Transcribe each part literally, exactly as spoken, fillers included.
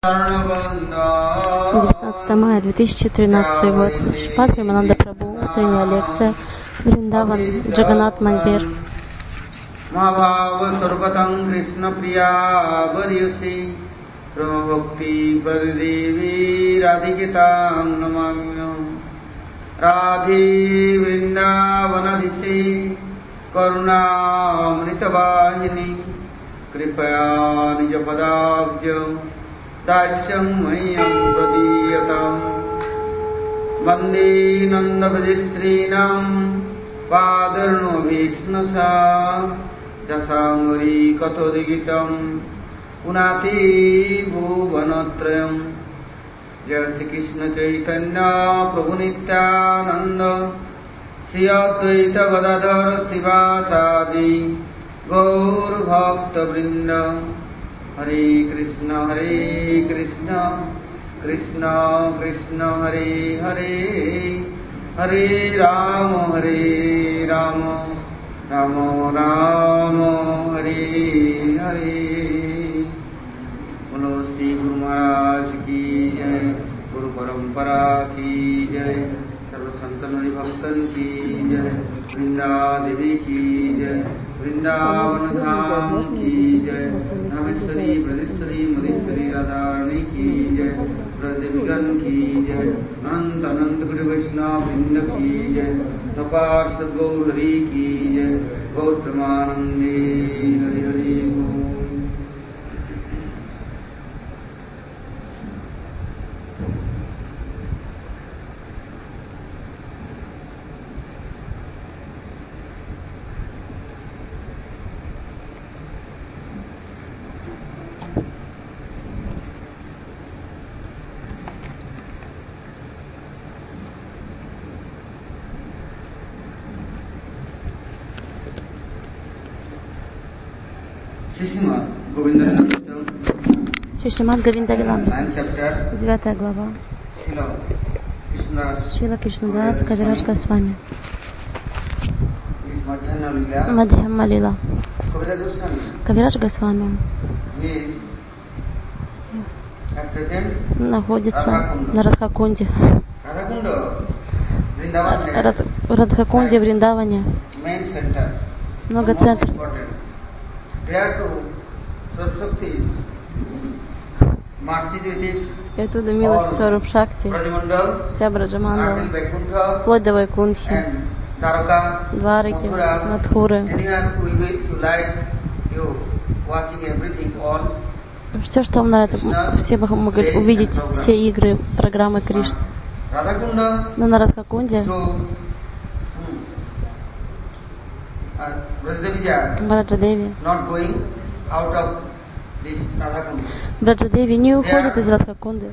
девятнадцатое мая две тысячи тринадцатый год. Шрипад Премананда Прабху. Утренняя лекция. Вриндаван. Джаганнат Мандир. Махабхава Сарватам Кришна Прия Варьяси Бхакти Прадеви Радhikitам Намамьям Радhi Vrindavanadisi Karunamritavahini Kripaya Nijapadabjam Dasyam Mayam Pradiyatam Vande Nandavadistrinam Padarno Vishnasa Jasangari Katodigitam Unati Bhuvanatrayam Jai Shri Krishna Chaitanya Prabhu Nityananda Shri Advaita Gadadhar Sivasadi Gaur Bhakta Vrinda Hare Krishna Hare Krishna Krishna Krishna Hare Hare Hare Rama Hare Rama Rama Rama Hare Hare. Bolo Shri Guru Maharaj ki jai, Guru Parampara ki jai, Sarva Santan Hari Bhaktan ki jai, Vrinda Devi ki jai, Vrindavan Dham ki jai, Nameswari Bradeswari Madheswari Radharani ki jai, Brajavigan ki jai, Ananta Ananta Guru Vaishnava Vrinda ki jai, Sapar Sadgaur Hari ki jai, Gaur Pramanande Hari Hari Om. Шримад Говиндалилам, девятая глава. Шрила Кришнадас Кавирадж Госвами. Мадхьяма Лила. Кавирадж Госвами находится на Радхакунде. В Радхакунде, в Вриндаване много центров. И оттуда милость Сваруб Шакти, вся Браджамандала, вплоть до Вайкунтхи, Двараки, Мадхуры. Все, что вам нравится, все вы могли увидеть все игры, программы Кришны. Но на Радхакунде Браджадеви Браджадеви не уходит из Радхакунды.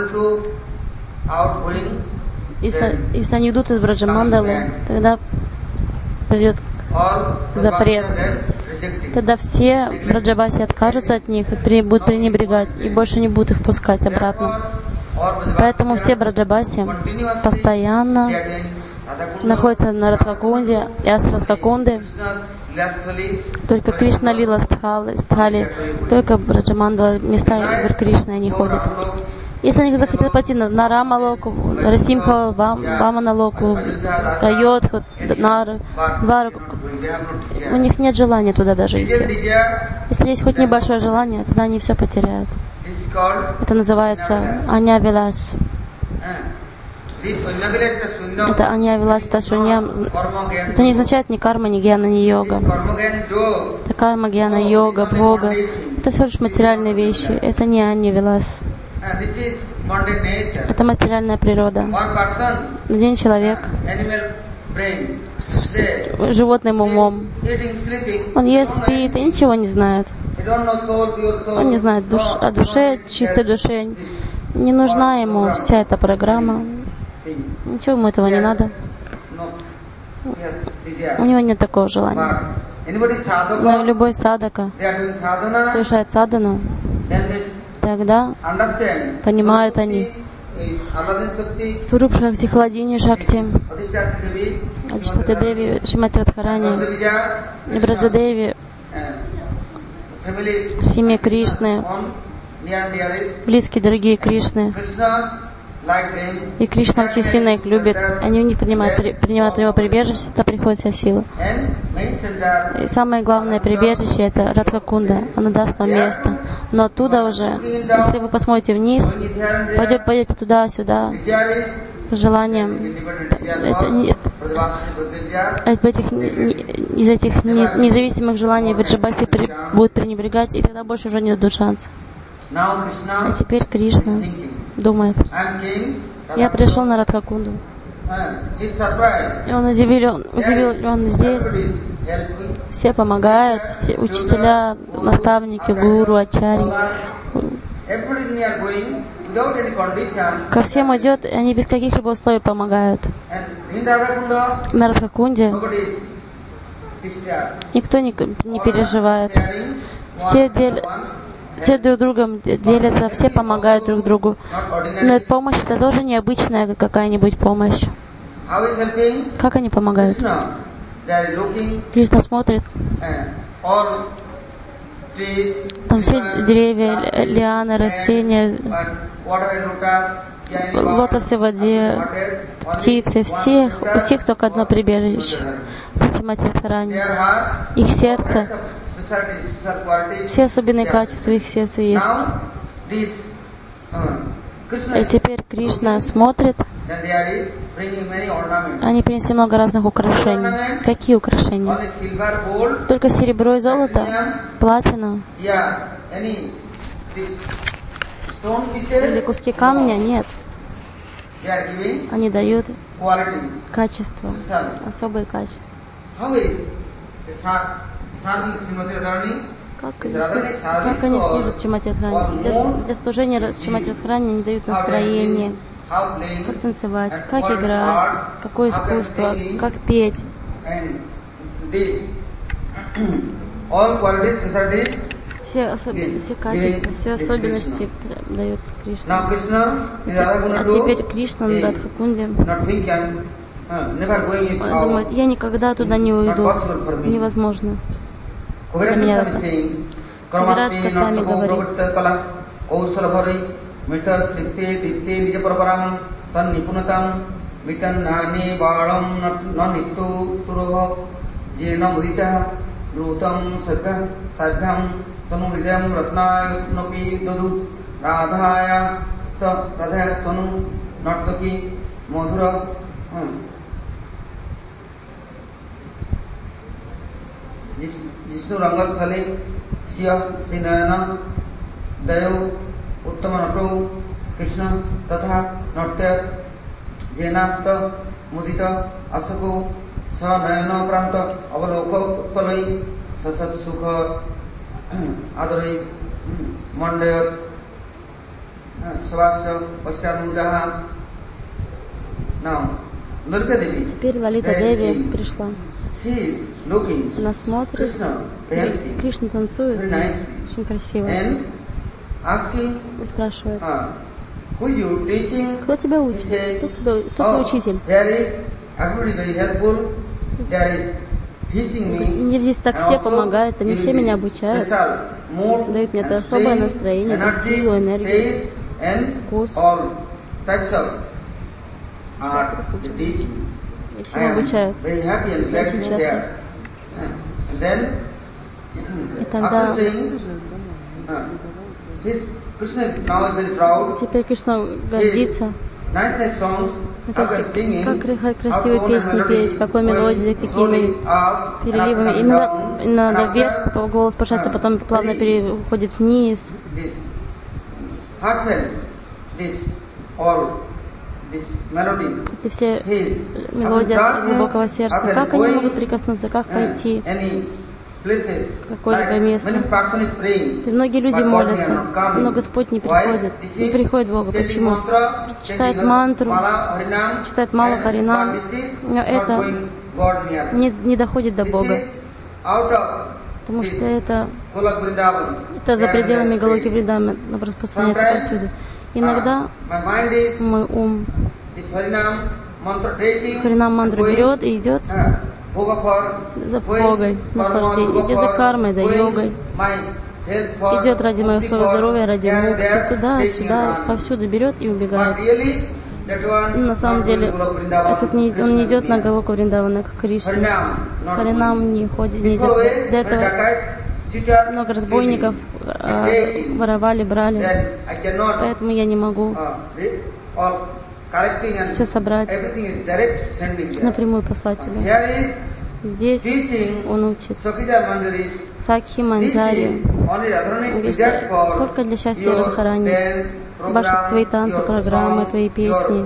Если, если они идут из Браджамандалы, тогда придет запрет. Тогда все браджабаси откажутся от них и будут пренебрегать, и больше не будут их впускать обратно. Поэтому все браджабаси постоянно находятся на Радхакунде, и с Радхакунды только Кришна Лила Стхали, Стхали, только Браджамандала, места игр Кришны они ходят. Если они захотят пойти на, на Рамалоку, Расимха, Ваманалоку, Айодху, Нар, Двараку, у них нет желания туда даже идти. Если есть хоть небольшое желание, тогда они все потеряют. Это называется Анья-Вилас. Это Анья-Вилас Шуньям. Это не означает ни карма, ни гьяна, ни йога. Это карма, гьяна, йога, бхога. Это всего лишь материальные вещи. Это не Анья-Вилас. Это материальная природа. Один человек с животным умом. Он ест, спит и ничего не знает. Он не знает душ, о душе, чистой душе. Не нужна ему вся эта программа. Ничего ему этого не надо. У него нет такого желания. Но любой садака совершает садану, тогда понимают они Сваруб Шакти, Хладини Шакти, Адиштхата Деви, Шримати Радхарани, Браджадеви, семье Кришны, близкие, дорогие Кришны. И Кришна очень сильно их любит. Они у них принимают, при, принимают у него прибежище, это приходит вся сила. И самое главное прибежище — это Радхакунда. Она даст вам место. Но оттуда уже, если вы посмотрите вниз, пойдете, пойдете туда-сюда, по желаниям, из этих, из этих независимых желаний Вриджабаси при, будут пренебрегать, и тогда больше уже не дадут шанса. А теперь Кришна думает: я пришел на Радхакунду. И он удивлен, удивлен здесь. Все помогают, все учителя, наставники, гуру, ачари. Ко всем идет, и они без каких-либо условий помогают. На Радхакунде никто не, не переживает. Все делят. Все друг другом делятся, все помогают друг другу. Но эта помощь — это тоже необычная какая-нибудь помощь. Как они помогают? Кришна смотрит. Там все деревья, лианы, растения, лотосы в воде, птицы, всех, у всех только одно прибежище. Шримати Радхарани. Их сердце, все особенные качества их сердца есть. И теперь Кришна смотрит. Они принесли много разных украшений. Какие украшения? Только серебро и золото? Платина? Или куски камня? Нет. Они дают качество, особые качества. Как, как они служат Шримати Радхарани? Для, для служения Шримати Радхарани они дают настроение, как танцевать, как играть, какое искусство, как петь. Все, особ... все качества, все особенности дает Кришна. А теперь Кришна на Радхакунде думает: я никогда туда не уйду, невозможно. Для меня Кавираджка с вами говорит. Jishnu Rangasthale Siya Sinayana Dayo Uttama Krishna Tatha Natya Jenasta Mudita Asako Sanayana Pranta Avaloka Utpalai Sasat Sukha Adari Mandaya Savasya Vasyarmudaha. Now, Lalita Devi. Теперь Лалита Деви пришла. Она смотрит, Кришна танцует, очень красиво. И спрашивает: кто тебя учит? Кто, тебя, кто твой учитель? Мне здесь так все помогают, они все меня обучают, дают мне это особое настроение, эту силу, энергию, вкус. И всем обучают. Все очень счастливы. И тогда теперь Кришна гордится. Как красивые песни петь, какой мелодией, какими переливами. И надо, и надо вверх голос повышаться, потом плавно переходит вниз. Это все мелодии от глубокого сердца. Как они могут прикоснуться, как пойти в какое-либо место? И многие люди молятся, но Господь не приходит, не приходит Бога. Почему? Читают мантру, читают Мала Харинам, но это не, не доходит до Бога. Потому что это, это за пределами Галоки Вриндавана распространяется повсюду. Иногда мой ум Харинам мантру берет и идет за Богой, наслаждением, идет за кармой, да йогой. идет ради моего своего здоровья, ради мукти, туда-сюда, повсюду берет и убегает. Но на самом деле, этот не, он не идет на Галоку Вриндавана, как Кришна. Харинам не ходит, не идет. До этого много разбойников э, воровали, брали. Поэтому я не могу все собрать, напрямую послать туда. Здесь он учит Сакхи Манджари, только для счастья Радхарани. Ваши твои танцы, программы, твои песни,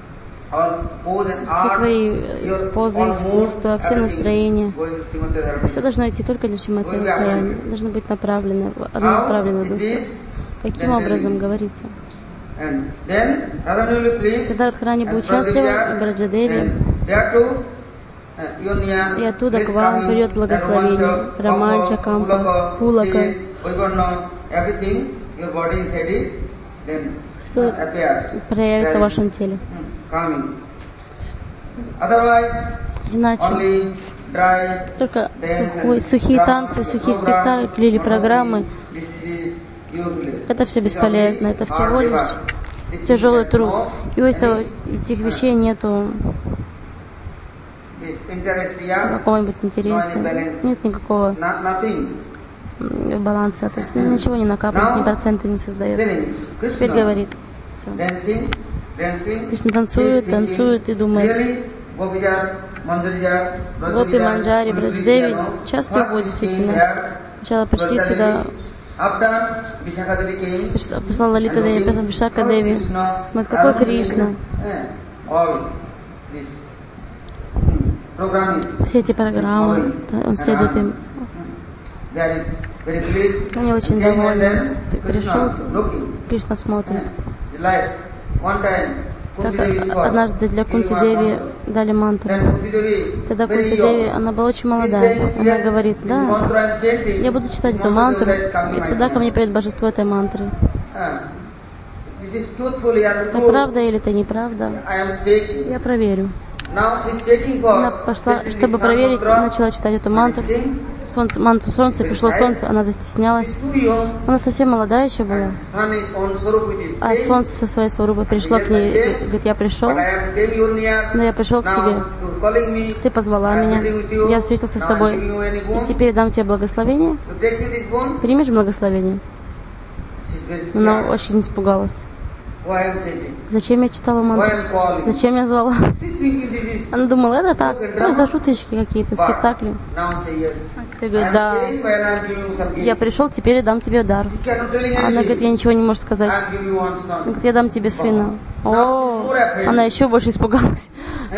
все твои позы, искусства, все настроения, все должно идти только для Шримати Радхарани, должно быть направлено, однонаправленное удовольствие. Каким образом говорится? Когда Радхарани будет счастлива, Браджадеви, и оттуда к вам придет благословение, Романча, Кампа, Пулака. Все проявится в вашем теле. Иначе только сухой, сухие танцы, сухие спектакли или программы, это все бесполезно, это всего лишь тяжелый труд. И у этого, этих вещей нету какого-нибудь интереса, нет никакого баланса, то есть ничего не накапливает, ни процента не создает. Теперь говорит, Кришна танцует, танцует и думает. Гопи, Манджари, Браджадеви часто его действительно. Сначала пришли сюда, пришла Лалита Деви, потом Вишака Деви. Смотрит, какой Кришна. Все эти программы, он следует им. Они очень довольны. Ты пришел, Кришна смотрит. Как однажды для Кунти Деви дали мантру. Тогда Кунти Деви, она была очень молодая. Она говорит, да, я буду читать эту мантру, и тогда ко мне придет божество этой мантры. Это правда или это неправда? Я проверю. Она пошла, чтобы проверить, начала читать эту мантру. Солнце, мантру солнца, пришло солнце, она застеснялась. Она совсем молодая еще была. А солнце со своей сварупой пришло к ней, говорит, я пришел, но я пришел к тебе. Ты позвала меня, я встретился с тобой, и теперь дам тебе благословение. Примешь благословение? Она очень испугалась. Зачем я читала мантру? Зачем я звала? Она думала, это так, ну, за шуточки какие-то, спектакли. Теперь говорит, да, я пришел, теперь я дам тебе дар. Она говорит, я ничего не могу сказать. Она говорит, я дам тебе сына. О, она еще больше испугалась.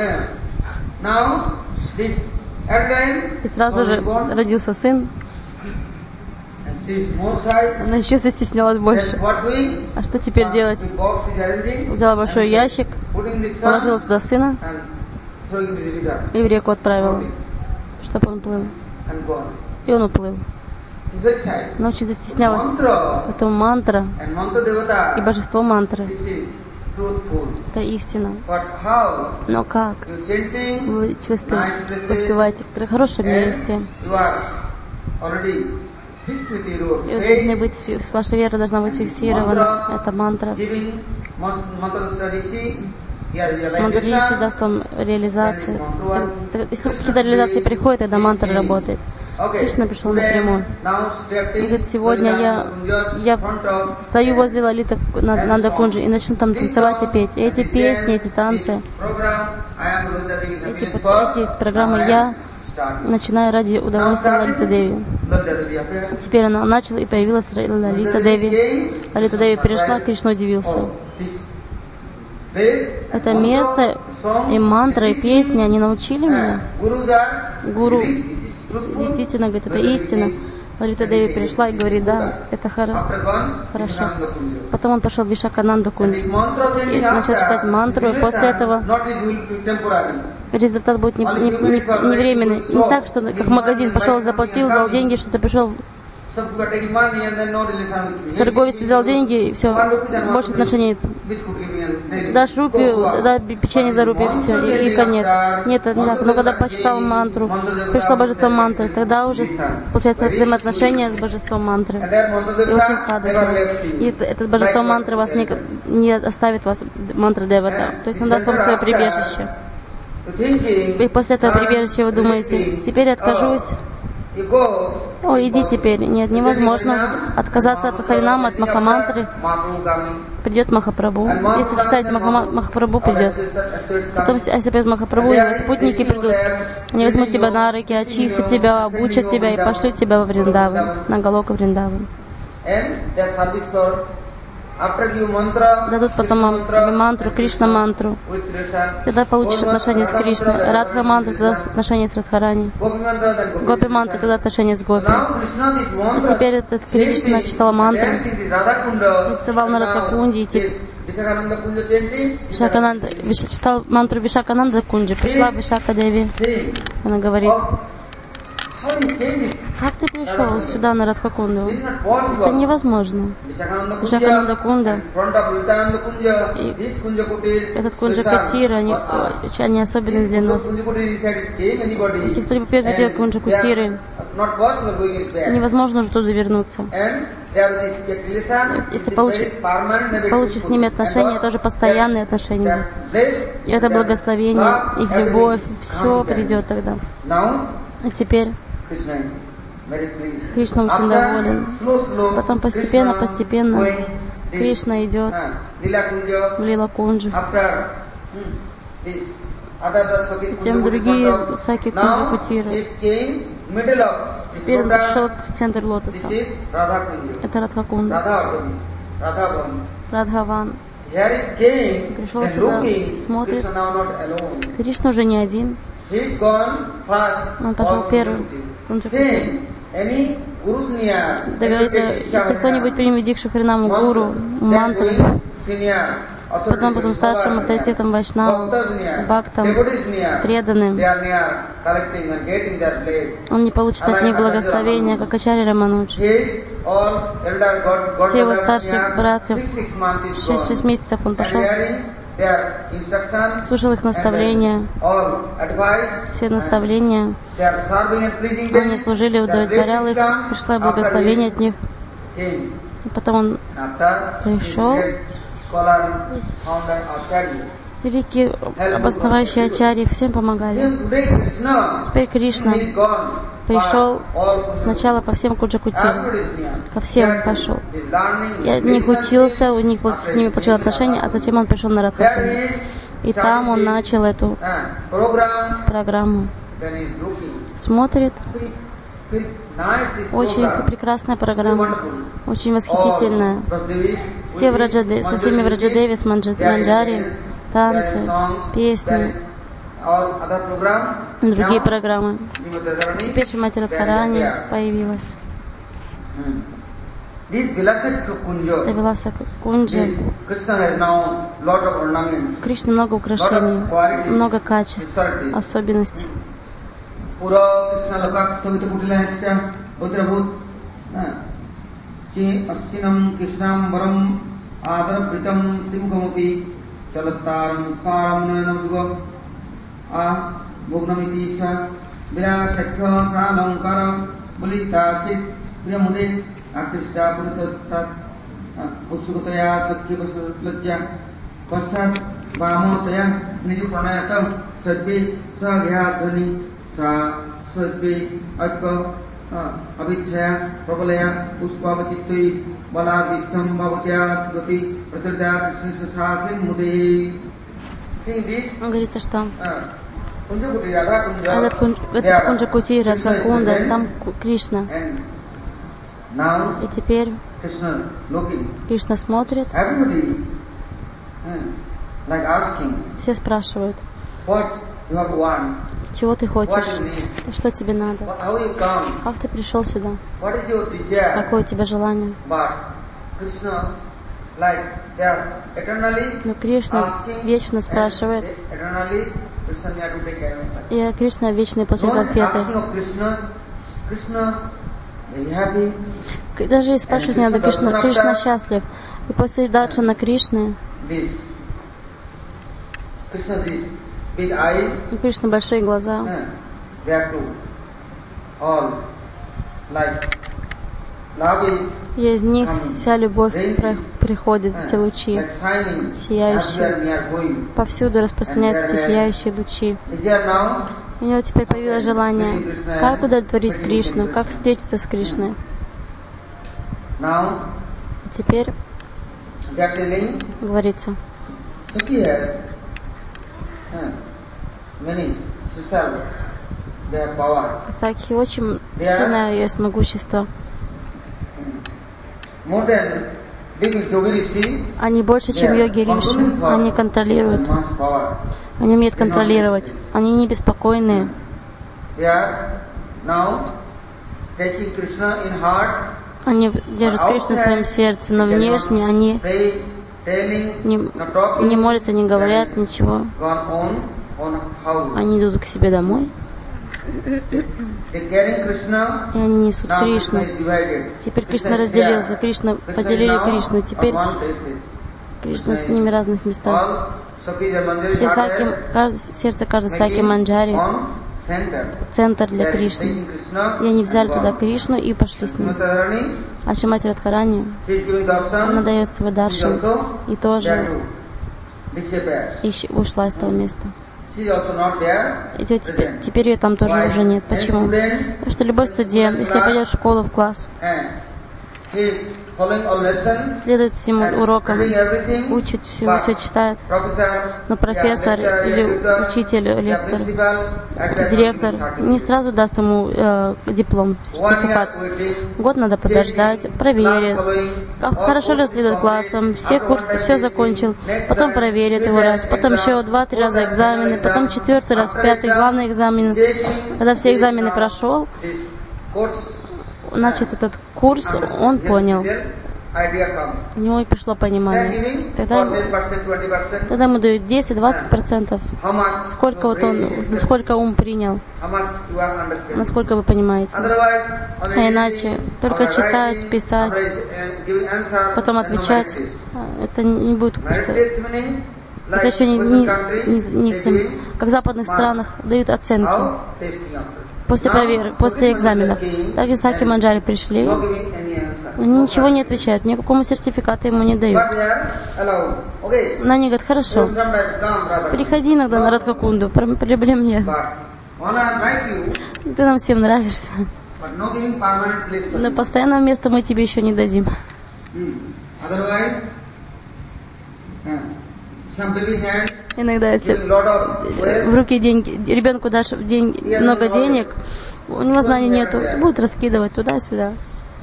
И сразу же родился сын. Она еще застеснялась больше. А что теперь делать? Взяла большой ящик, положила туда сына и в реку отправила, чтобы он плыл. И он уплыл. Она очень застеснялась. Потом мантра и божество мантры. Это истина. Но как? Вы воспеваете в хорошем месте. И вы должны быть, ваша вера должна быть фиксирована. Это мантра. Мантра Риши даст вам реализацию. Если какие-то реализации приходят, тогда мантра работает. Кришна пришел напрямую. И говорит, сегодня я, я стою возле Лалита Нанда Кунджи и начну там танцевать и петь. И эти песни, эти танцы, эти, эти программы я начинаю ради удовольствия Лалита Деви. Теперь она начала и появилась Лалита Деви. Лалита Деви перешла, Кришна удивился. Это место и мантра, и песни, они научили меня. Гуру действительно говорит, это истина. Лалита Деви пришла и говорит, да, это хоро- хорошо. Потом он пошел в Вишакананду Кунджу и начал читать мантру, и после этого результат будет не, не, не, не временный. Не так, что как в магазин пошел, заплатил, дал деньги, что ты пришел Торговец взял деньги, и все, больше отношений нет. Дашь рупию, да, печенье за рупию, все, и, и конец. Нет, это не так. Но когда почитал мантру, пришло божество мантры, тогда уже получается взаимоотношения с божеством мантры. И очень сладостно. И это, это божество мантры вас не, не оставит вас, мантра Девата. То есть он даст вам свое прибежище. И после этого прибежища вы думаете, теперь откажусь. О, иди теперь. Нет, невозможно уже отказаться от Харинама, от Махамантры. Придет Махапрабху. Если считаете, Маха, Махапрабху придет. Потом, если придет Махапрабху, его спутники придут. Они возьмут тебя на руки, очистят тебя, обучат тебя и пошлют тебя во Вриндаван, на Галока Вриндаван. Дадут потом тебе мантру, Кришна-мантру. Тогда получишь отношения с Кришной. Радха-мантру, тогда отношения с Радхарани. Гопи-мантру, тогда отношения с Гопи. А теперь этот Кришна читал мантру, танцевал на Радхакунде, и теперь Вишакананда, читал мантру Вишакананда Кунджи. Пришла Вишака Деви. Она говорит: как ты пришел сюда на Радхакунду? Это невозможно. Вишакананда Кунда и этот Кунджа Кутира, они, они особенны для нас. Если кто-либо придет в Кунджа Кутиры, невозможно уже туда вернуться. Если получишь, получишь с ними отношения, тоже постоянные отношения. И это благословение, их любовь, все придет тогда. А теперь Кришна очень доволен. Потом постепенно, постепенно Кришна идет в Лила-кунджу. Затем другие Саки Кунджа Кутиры. Теперь он пришел в центр лотоса. Это Радхакунда. Радхаван. Пришел сюда, смотрит. Кришна уже не один. Он пошел первым. Договорится, если кто-нибудь примет дикшу Харинаму гуру, мантры, потом, потом старшим авторитетом Вайшнавам, бхактам, преданным, он не получит от них благословения, как Ачарья Рамануджа. Все его старшие братья, шесть месяцев он пошел, слушал их наставления, все наставления, они служили, удовлетворял их, пришло благословение от них. И потом он пришел, великие обосновающие ачарьи всем помогали. Теперь Кришна пришел сначала по всем Кунджа-кутирам, ко всем пошел. И от них учился, у них вот с ними получил отношения, а затем он пришел на Радхакунду. И там он начал эту программу. Смотрит. Очень прекрасная программа, очень восхитительная. Все Враджаде, со всеми Враджадеви, с Манджари, танцы, песни, другие программы. Теперь Шримати Радхарани появилась. Это Виласа Кунджа. В Кришне много украшений, много качеств, особенностей. Pura Krishna Lokak Sthavita Kutilasya Udrabhut Chi Asinam Krishnam Varam Adara Pritam Simgamupi Chalattaram Sparam Nanamduga A Bhognamitisha Vira Shakha Salankara Bulitasit Priyamude Akrishta Puritat Usukataya Sakhi Vasulajya Pasat Vamotaya Niju Pranayata Sadvi Sagyadhani Sa Sadvi Adva Abhithya Prabhalaya Puspavachitvi Baladitham Bhavachya Gati Pratirda Krishna Sasin Mudhi. Он говорится, что этот Кунджа Кутира, Радхакунда, там Кришна. И теперь Кришна смотрит. Все спрашивают: чего ты хочешь? Что тебе надо? Как ты пришел сюда? Какое у тебя желание? Но Кришна вечно спрашивает, и Кришна вечно получает ответы. Даже и спрашивать не надо, Кришна, Кришна счастлив. И после Даршана Кришны, у Кришны большие глаза, и из них вся любовь приходит, эти лучи, сияющие. Повсюду распространяются эти сияющие лучи. У него теперь появилось желание, как удовлетворить Кришну, как встретиться с Кришной. И теперь говорится, Сакхи очень сильное есть могущество. Они больше, чем йоги риши. Они контролируют. Они умеют контролировать. Они не беспокойные. Они держат Кришну в своем сердце, но внешне они не, не молятся, не говорят ничего. Они идут к себе домой. И они несут Кришну. Теперь Кришна разделился. Кришна поделили Кришну. Теперь Кришна с ними в разных местах. Все саки, каждое, сердце каждой саки манджари — центр для Кришны. И они взяли туда Кришну и пошли с ним. А Шримати Радхарани, она дает свой даршан и тоже ушла из того места. И теперь, теперь ее там тоже уже нет. Почему? Потому что любой студент, если пойдет в школу, в класс, следует всему урокам, учит всему, все читает. Но профессор или учитель, лектор, директор не сразу даст ему э, диплом, сертификат. Год надо подождать, проверит, как хорошо ли следует классам, все курсы, все закончил, потом проверит его раз, потом еще два-три раза экзамены, потом четвертый раз, пятый, главный экзамен. Когда все экзамены прошел, значит, этот курс он понял. У него и пришло понимание. Тогда, тогда ему дают десять-двадцать процентов. Сколько вот он, насколько ум принял, насколько вы понимаете. А иначе только читать, писать, потом отвечать, это не будет курса. Это еще не, не, не, не как в западных странах дают оценки после проверок, после экзаменов. Также саки манджари пришли, они ничего не отвечают, никакому сертификата ему не дают. Но они говорят, хорошо, приходи иногда на Радхакунду, проблем нет. Ты нам всем нравишься, но постоянного места мы тебе еще не дадим. Иногда, если в руки деньги, ребенку дашь день, много денег, у него знаний нету, будет раскидывать туда-сюда.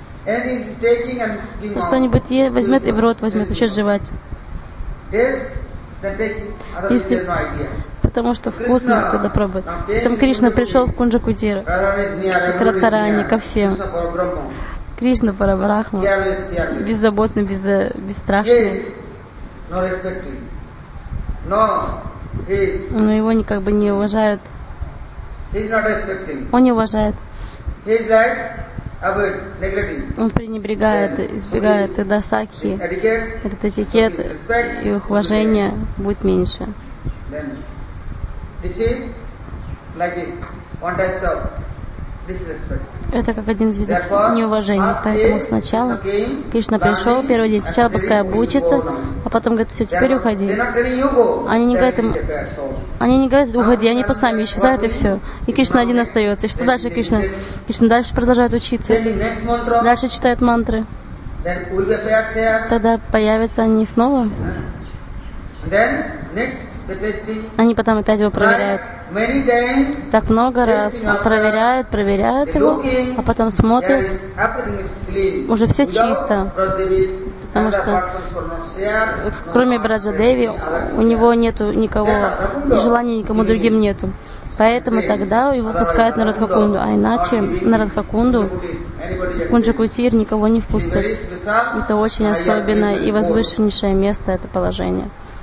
Что-нибудь возьмет и в рот возьмет, еще жевать. Если, потому что вкусно, когда пробует. Потом Кришна пришел в Кунджа-Кутира, к Радхарани, ко всем. Кришна Парабрахма, беззаботный, без, бесстрашный. Но его не, как бы не уважают. Он не уважает. Он пренебрегает, избегает. Тогда сакхи, этот этикет и их уважение будет меньше. Это как один из видов неуважения. Поэтому сначала Кришна пришел, первый день, сначала пускай обучится, а потом говорит, все, теперь уходи. Они не говорят им, они не говорят, уходи, они по сами исчезают и все. И Кришна один остается. И что дальше Кришна? Кришна дальше продолжает учиться. Дальше читает мантры. Тогда появятся они снова. Они потом опять его проверяют. Так много раз проверяют, проверяют его, а потом смотрят, уже все чисто. Потому что кроме Браджадеви у него нету никого, и желания никому другим нету. Поэтому тогда его пускают на Радхакунду, а иначе на Радхакунду в Кунджа-Кутир никого не впустят. Это очень особенное и возвышеннейшее место, это положение.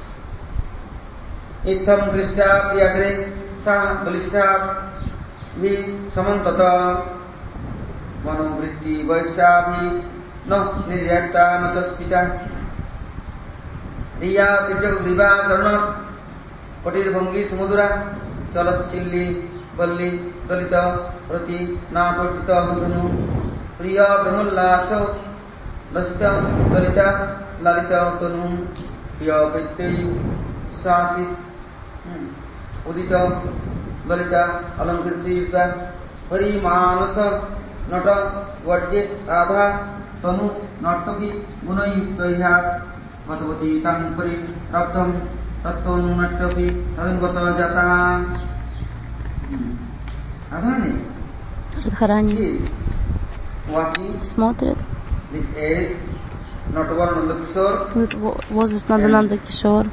Itham Krishna Priyagre Sa Balishta Vi Samantata Manovritti Vaishabhi No Niryata Nataskita Riya Tirjak Diva Sarnat Patir Bhangi Samudra Chalat Chilli Balli Dalita Prati Napastita Mudhanu Priya Brahmulasa Lasita Dalita Lalita Tanu Priya Pitti Sasit Udita Lalita Alankirti Yuta Hari Manasa Nata Vajje Radha Tanu Nartaki Gunai Staiha Gatavati Tampari Raptam Tattonu Nashtapi Tarangata Jataha Adhani Радхарани смотрит возраст Нандананда Кишор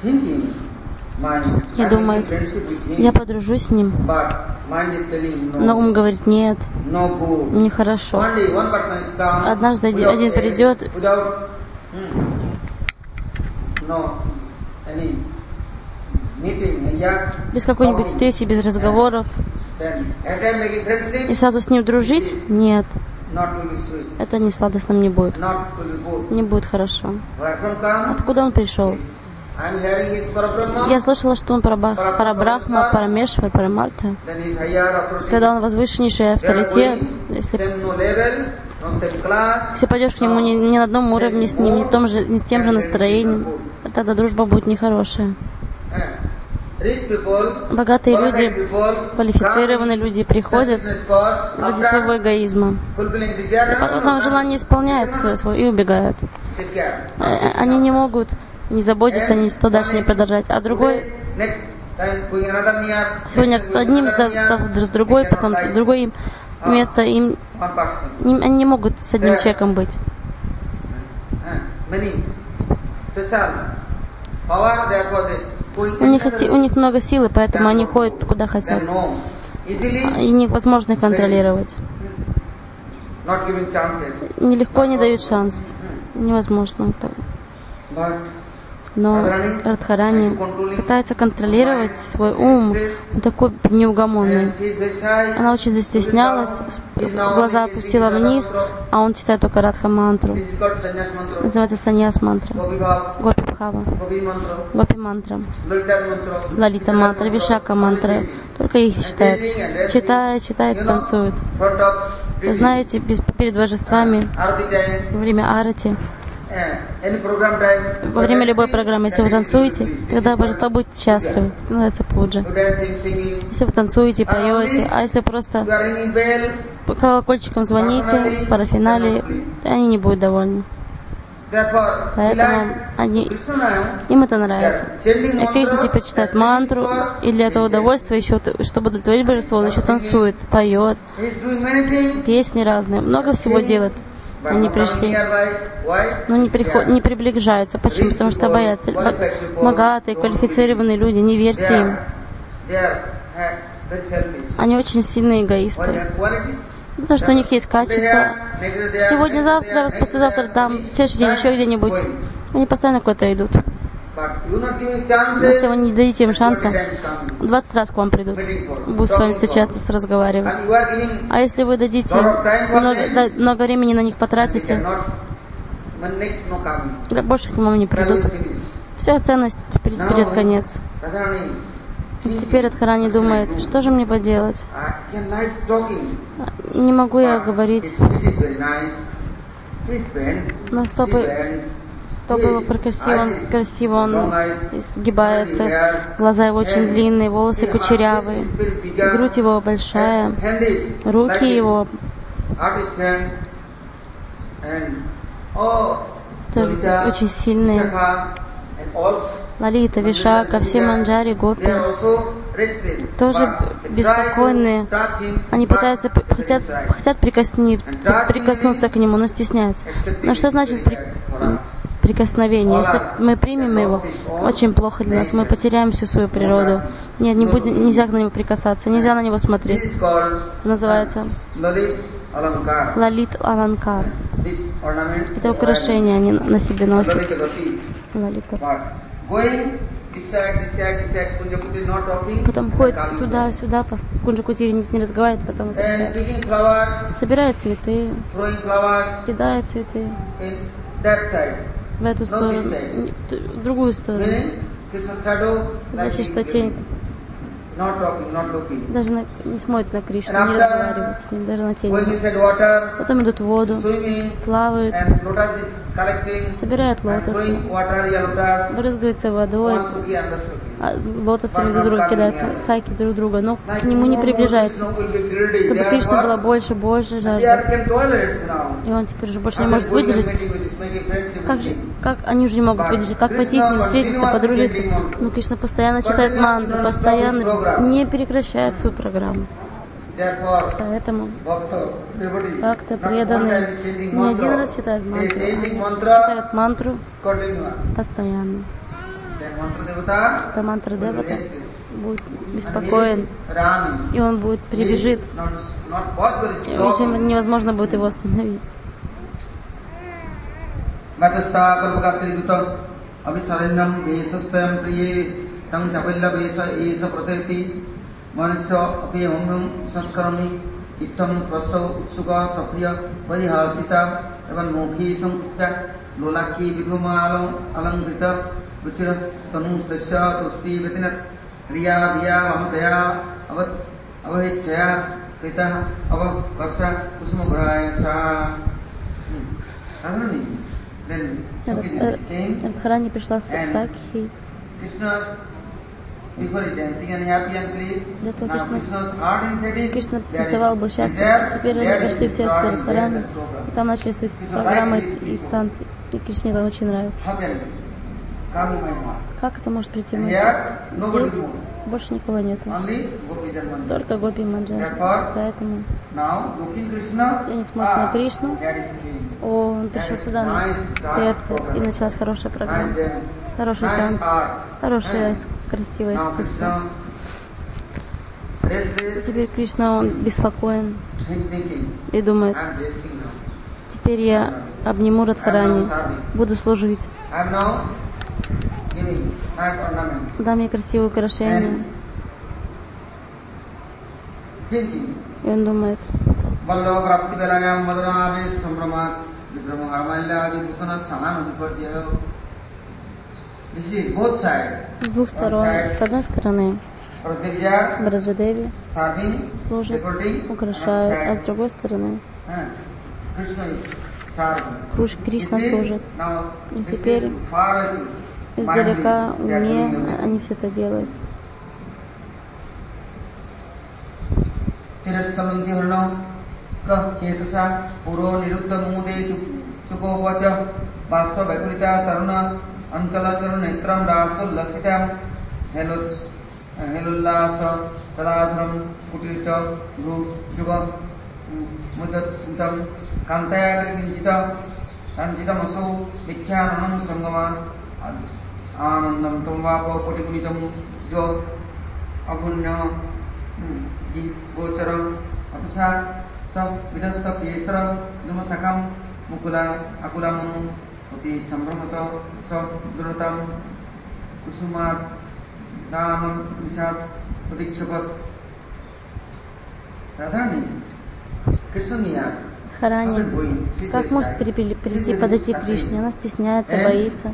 и думает, я подружусь с ним, но ум говорит, нет, нехорошо. Однажды один придет без какой-нибудь встречи, без разговоров, и сразу с ним дружить? Нет. Это не сладостным не будет. Не будет хорошо. Откуда он пришел? Я слышала, что он Парабрахма, Парамешвар, Парамарта. Когда он возвышеннейший авторитет, если, если пойдешь к нему не, не на одном уровне с ним, не, том же, не с тем же настроением, тогда дружба будет нехорошая. Богатые люди, квалифицированные люди приходят ради своего эгоизма. А потом желание исполняют свое, свое и убегают. Они не могут не заботиться, ни что дальше не продолжать. А другой сегодня с одним, с другой, потом с другой место. Им, они не могут с одним человеком быть. У них, у них много силы, поэтому они ходят куда хотят. И невозможно их контролировать. Нелегко не дают шанс. Невозможно. Но Радхарани пытается контролировать свой ум, он такой неугомонный. Она очень застеснялась, глаза опустила вниз, а он читает только Радха-мантру. Называется саньяс-мантра, Гопи-бхава, Гопи-мантра, Лалита-мантра, Вишака-мантра. Только их читает. Читает, читает и танцует. Вы знаете, перед божествами, во время арати, во время любой программы, если вы танцуете, тогда божество будет счастливы. Это называется пуджа. Если вы танцуете, поете, а если просто колокольчиком звоните, парафинали, они не будут довольны. Поэтому они, им это нравится. И Кришна теперь читает мантру, и для этого удовольствия, еще, чтобы удовлетворить божество, он еще танцует, поет, песни разные, много всего делает. Они пришли, но не, приход, не приближаются. Почему? Потому что боятся. Богатые, квалифицированные люди, не верьте им. Они очень сильные эгоисты. Потому что у них есть качества. Сегодня, завтра, послезавтра там, в следующий день еще где-нибудь. Они постоянно куда-то идут. Но если вы не дадите им шанса, двадцать раз к вам придут, будут с вами встречаться, разговаривать. А если вы дадите много, да, много времени на них потратите, да, больше к вам не придут. Вся ценность придет конец. И теперь Радхарани думает, что же мне поделать? Не могу я говорить. Но стопы... Стопы его красиво, красиво он изгибается, глаза его очень длинные, волосы кучерявые, грудь его большая, руки его тоже очень сильные. Лалита, Вишака, все манджари, гопи тоже беспокойные. Они пытаются, хотят, хотят прикоснуться, прикоснуться к нему, но стесняются. Но что значит при, прикосновение? Если мы примем его, очень плохо для нас. Мы потеряем всю свою природу. Нет, не будем, нельзя на него прикасаться, нельзя на него смотреть. Это называется Лалит Аланкар. Это украшения они на себе носят. Лалита. Потом ходит туда-сюда, по Кунджакутире не, не разговаривает, потом возвращается. Собирает цветы, кидает цветы в эту сторону, в другую сторону. Значит, что тень даже на, не смотрит на Кришну, не разговаривает с ним, даже на тень. Потом идут в воду, плавают, собирают лотосы, брызгаются водой, а лотосами друг друга кидаются, саки друг друга, но к нему не приближаются, чтобы Кришна было больше, больше жажда. И он теперь уже больше не может выдержать. Как же, как они уже не могут выдержать, как пойти с ним, встретиться, подружиться. Но Кришна постоянно читает мантру, постоянно не прекращает свою программу. Поэтому как-то преданные не один раз читают мантру, они читают мантру постоянно. Это мантра Девата будет беспокоен, и он будет прибежит, и уже невозможно будет его остановить. Радхарани пришла с Сакхи. Для того Кришна, Кришна танцевал бы счастливо. Теперь они пошли в сердце Радхарани. И там начали свои программы и танцы. И Кришне это очень нравится. Как это может прийти в мое сердце? Здесь больше никого нету. Только Гопи Манджари. Поэтому я не смотрю на Кришну. О, он пришел сюда, на сердце, и началась хорошая программа. Хороший танец, хорошее, красивое искусство. Теперь Кришна, он беспокоен и думает, теперь я обниму Радхарани, буду служить. Дам ей красивое украшение. И он думает, с двух сторон. С одной стороны, Браджадеви служит, украшает, а с другой стороны, Кришна служит. И теперь издалека, в уме, они все это делают. Anandam Tomvapo Potikunitam Jo Agunya Gocharam Atasa Sab Vidasta Piesara Dumasakam Mukula Akulamanu Uti Sambramato Sab Dunatam Kusumat Namam Visat Utikchapat Radhani Krishna Радхарани, как может прийти, подойти к Кришне? Она стесняется, боится.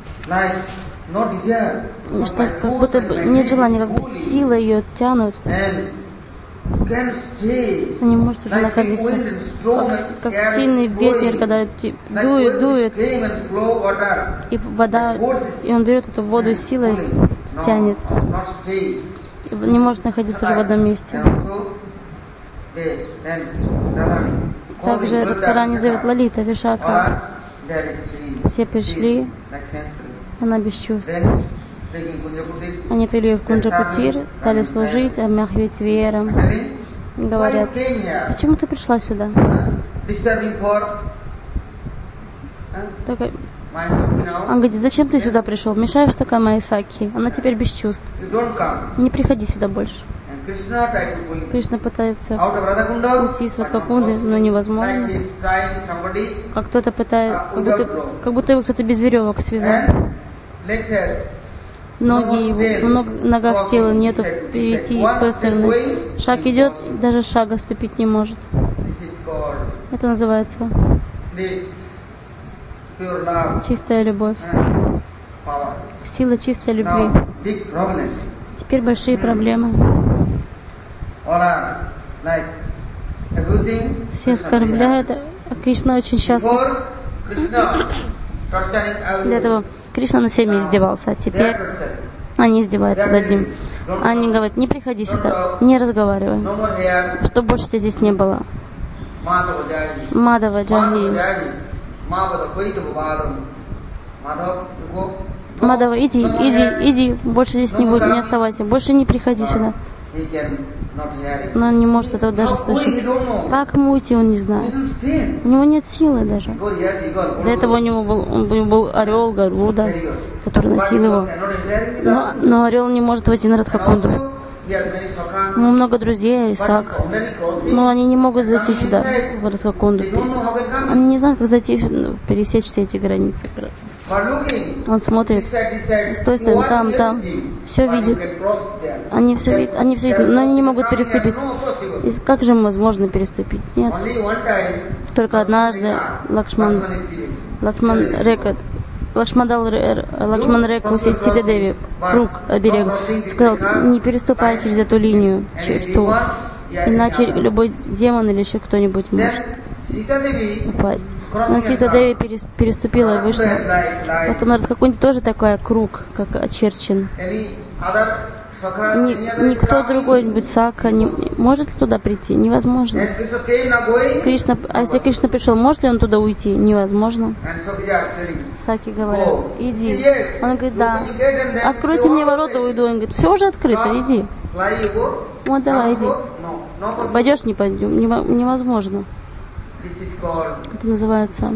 Что, как будто бы нет желания, как бы сила ее тянут. Она не может уже находиться. Как, как сильный ветер, когда дует, дует, и вода, и он берет эту воду силой, тянет. И не может находиться уже в одном месте. Также Радхарани зовет Лалита, Вишака. Все пришли, она без чувств. Они отвели ее в Кунджакутир, стали служить, обмахивать веером. Говорят, почему ты пришла сюда? Только... Он говорит, зачем ты сюда пришел? Мешаешь такая моей Сакхи. Она теперь без чувств. Не приходи сюда больше. Кришна пытается уйти из Радхакунды, но невозможно. Как кто-то пытается, как будто, как будто его кто-то без веревок связал. ноги его, в ног- ногах силы нету перейти с той стороны. Шаг идет, даже шага ступить не может. Это называется чистая любовь. Сила чистой любви. Теперь большие проблемы. Все оскорбляют, а Кришна очень счастлив. Для этого Кришна над всеми издевался, а теперь они издеваются над ним. Они говорят: не приходи сюда, не разговаривай, чтобы больше тебя здесь не было. Мадава Джаги. Мадава, иди, иди, иди, больше здесь не будь, не оставайся, больше не приходи сюда. Но он не может этого даже слышать. Как ему уйти, он не знает. У него нет силы даже. До этого у него был, он, у него был орел Гаруда, который носил его. Но, но орел не может войти на Радхакунду. У него много друзей, Исаак, но они не могут зайти сюда, в Радхакунду. Они не знают, как зайти, пересечь все эти границы. Он смотрит с той стороны, там, там, все видит. Они все видят, они все видят, но они не могут переступить. И как же возможно переступить? Нет. Только однажды Лакшман, Лакшман Река, Лакшмандал, Лакшман Реку Сита Деви, круг, оберег, сказал: не переступай через эту линию, черту, иначе любой демон или еще кто-нибудь может упасть. Но Сита Деви переступила и вышла. Поэтому на Радхакунде тоже такой круг, как очерчен. Ни, никто другой-нибудь Сака не может ли туда прийти? Невозможно. Кришна, а если Кришна пришел, может ли он туда уйти? Невозможно. Саки говорят: иди. Он говорит: да. Откройте мне ворота, уйду. Он говорит: все уже открыто, иди. Вот давай, иди. Пойдешь, не пойдем. Невозможно. Это называется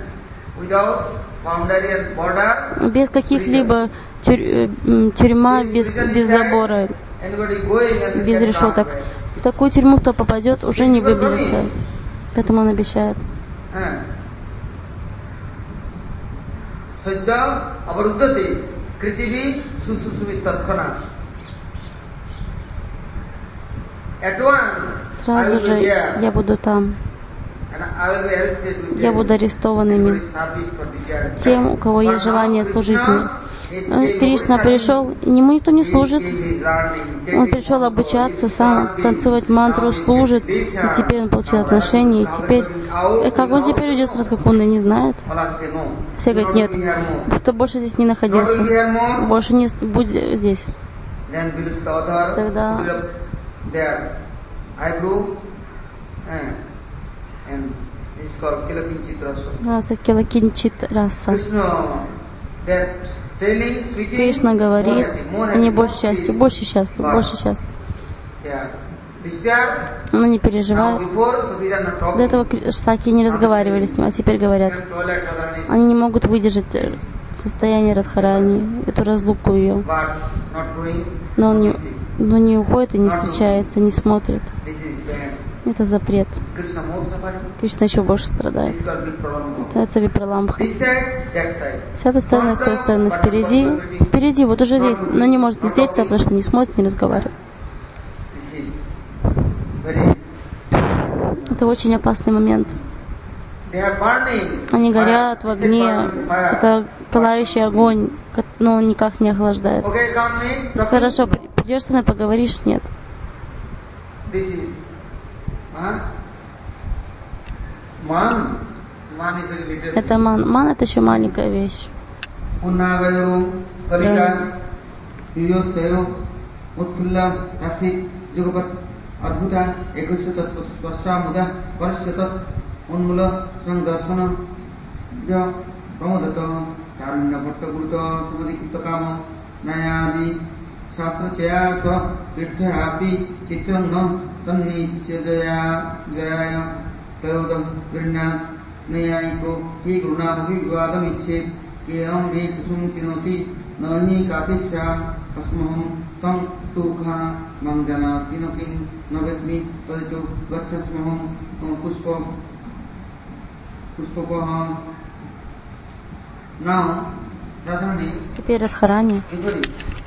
без каких-либо тюр, тюрьма, без, без забора, без решеток. В такую тюрьму, кто попадет, уже не выберется. Поэтому он обещает. Сразу же я буду там. Я буду арестованными тем, у кого есть желание служить мне. Кришна пришел, и ему никто не служит. Он пришел обучаться, сам танцевать мантру, служит, и теперь он получил отношения, и теперь... И как он теперь уйдет с Радхакунды, не знает. Все говорят: нет, кто больше здесь не находился, больше не будь здесь. Тогда... Раса Килакинчит Раса. Кришна говорит: они больше счастливы, больше счастливы, больше счастливы. Но не переживают. До этого Саки не разговаривали с ним, а теперь говорят. Они не могут выдержать состояние Радхарани, эту разлуку ее. Но он не, но не уходит и не встречается, не смотрит. Это запрет. Кришна еще больше страдает. Это Випраламбха. С этой стороны, с той стороны, спереди. Впереди, вот уже здесь, но не может не встретиться, потому что не смотрит, не разговаривает. Это очень опасный момент. Они горят в огне. Это пылающий огонь, но он никак не охлаждается. Ну, хорошо, придешь со мной, поговоришь? Нет. Это ман. Ман — это еще маленькая вещь. Kayodam Virna Nayaiko Hi Guruna Vivadam Iche Kiyam Ve Kusum Sinoti Nahi Kapisya Asmaham Tam Tukha Mangjana Sinokin Navetmi Taditu Gachasmaham Pushpa Pushpapaham. Now, Radharani. Теперь Радхарани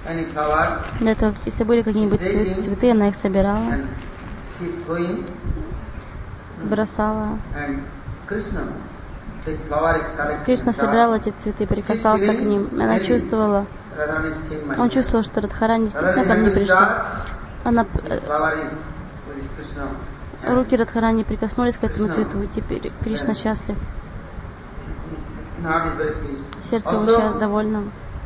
any flower, Для этого, если были какие-нибудь цве- цветы, она их собирала, and she throwing, бросала. and Krishna, the flower is collected. Кришна собирал эти цветы, прикасался к ним. Она чувствовала, Radharani came my он чувствовал, что Радхарани действительно ко мне пришла. Она, This flower is with Krishna. руки Радхарани прикоснулись к этому цвету, и теперь Кришна счастлив. Heart is very pleased. Сердце его Also, сейчас довольно.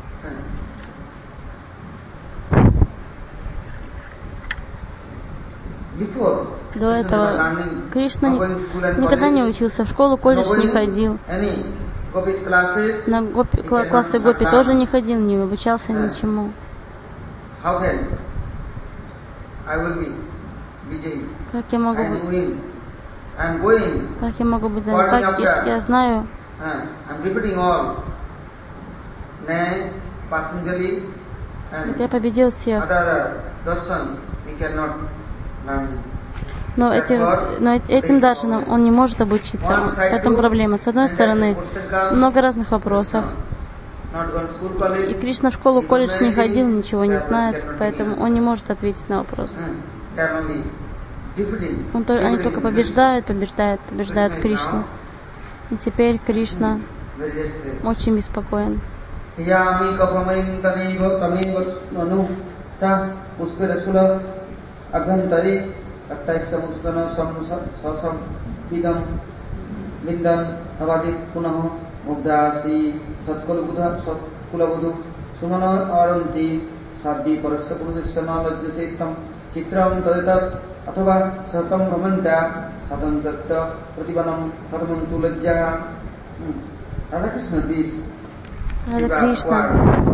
Before, До этого learning, Кришна not going to school and никогда не college, учился в школу, колледж не ходил. any gopis classes, На гопи, кла- классы гопи тоже не ходил, не обучался ничему. how can I will be busy? Как я могу I am быть, going. I am going. как я могу быть занят? Как я, я знаю, Uh, I am repeating all. Ne, Patanjali, and это я победил всех. other darshan, we cannot learn. Но, эти, но этим даршанам он не может обучиться. Поэтому проблема. С одной стороны, много разных вопросов. И Кришна в школу, колледж не ходил, ничего не знает, поэтому он не может ответить на вопросы. Он, то- они только побеждают, побеждают, побеждают Кришну. И теперь Кришна очень беспокоен. Yami kapamain tanaiva tamaiva nanu sa puspirasula abhantari attaisya mustana samsam vidam vindam avadi punaha mugdasi satkula satkulabudu sumana aranti sadhi parasya purusana lajjasetam chitram tadeta athava satam brahmanta satam tatta pratibanam harmantu lajjaya. Radha Krishna, this Рада Кришна.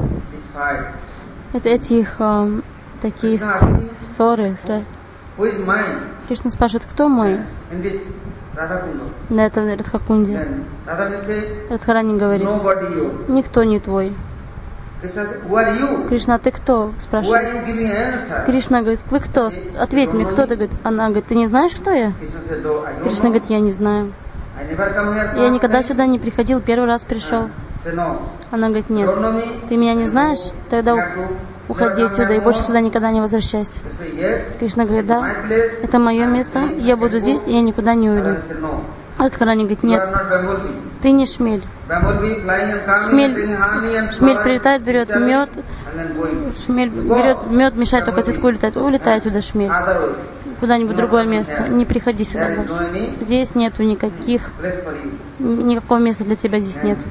Это эти их э, такие с- ссоры. Who is mine Кришна спрашивает, кто мой? in this Radhakunda? На этом Радхакунде. Then Radharani say, Радхарани говорит, nobody you. никто не твой. Krishna says, who are you? Кришна, ты кто? Who are Спрашивает. you giving answer? Кришна говорит, вы кто? Ответь мне, кто ты? Говорит, она говорит, ты не знаешь, кто я? Krishna said, no, I don't Кришна know. говорит, я не знаю. I never come here. Я никогда сюда не приходил, первый раз пришел. Say, no. Она говорит, нет. Don't know me? Ты меня не знаешь? Тогда у- уходи отсюда и больше сюда никогда не возвращайся. They say, yes. Кришна говорит, да, My place. это мое место, я буду здесь, и я никуда не уйду. Radharani said, no. Радхарани говорит, You are нет, not Bumblebee. ты не шмель. Bumblebee flying and coming and Шмель, bringing honey and шмель flower прилетает, берет and мед, and then going. шмель берет мед, мешает только цветку летать. Улетай отсюда, шмель. Other way. Куда-нибудь в другое место. Не приходи сюда There is больше. no any Здесь нету никаких, place for you. никакого места для тебя здесь нету.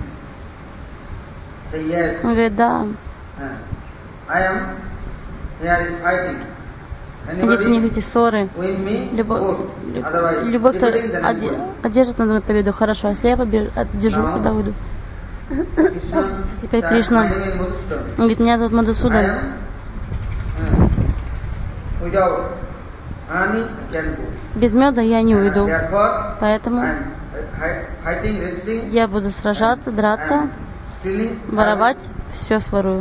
Say, yes. Он говорит, да. Uh, I am. Here is fighting. Здесь у них эти ссоры. With me, Любой, good. Otherwise, любой, кто defeating, then I'm оде- good. одержит надо мной победу, хорошо. А если я побе- одержу, No. тогда уйду. Krishna, Теперь that Кришна. my name is Madhusudana. Он говорит, меня зовут I Мадхусудан. am, uh, without honey, can go. Без меда я не уйду. Therefore, Поэтому I am hi- fighting, wrestling, я буду сражаться, драться, stealing, воровать, все сворую.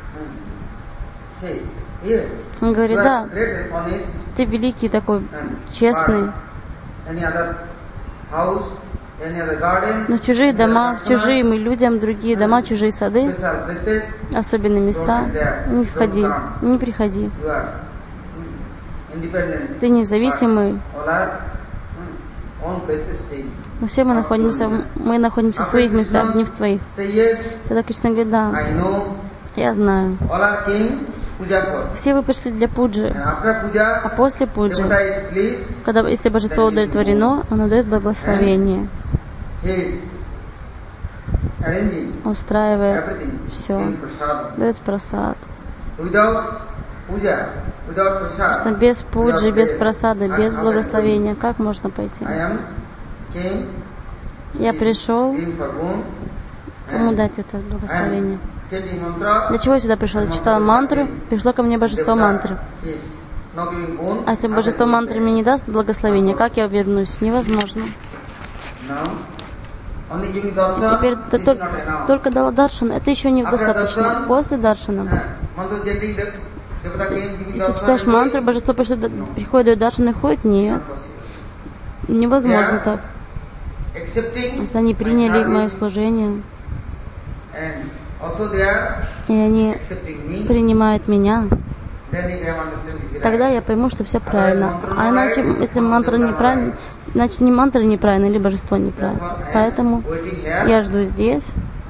say, yes. Он You говорит, are да, great and honest ты великий такой, and честный. but any other house, any other garden, Но в чужие any дома, other в чужие customers, мы людям, другие дома, чужие сады, special places, особенные места, не входи, не приходи. you are independent. Ты независимый. All are mm, own places stay. Но все мы находимся, в- мы находимся в своих местах, не в твоих. Say yes, Тогда Кришна говорит, да, I know. я знаю. All are king, puja for. Все вы пришли для пуджи, And after puja, а после пуджи, Devata is pleased, когда, если божество удовлетворено, оно дает благословение, he is arranging устраивает everything все, in prasad. дает просад. Without puja, without Что prasad, без пуджи, without без praise, просады, I- без how can благословения, как можно пойти? I am king, Я пришел, king for whom? кому And дать это благословение? chanting mantra, Для чего я сюда пришел? Я читала мантру, пришло ко мне божество мантры. is not giving boon. А если божество мантры мне не даст благословения, как я вернусь? Невозможно. Now, only giving И darshan теперь is т- not только, enough. только дала даршан, это еще не достаточно. После даршана, Uh, mantra chanting, that Devata came giving если darshan читаешь and мантру, going, божество пришло, приходит, дает даршан и ходит, нет. not possible. Невозможно так. Accepting Если они my приняли service мое служение, and и они принимают меня, тогда я пойму, что все правильно. А иначе, если мантра неправильная, значит не мантра неправильная, либо божество неправильно. Поэтому я жду здесь,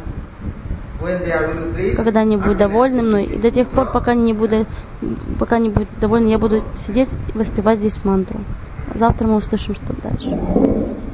когда они будут довольны мной, и до тех пор, пока они не будут, пока не будут довольны, я буду сидеть и воспевать здесь мантру. Завтра мы услышим, что дальше.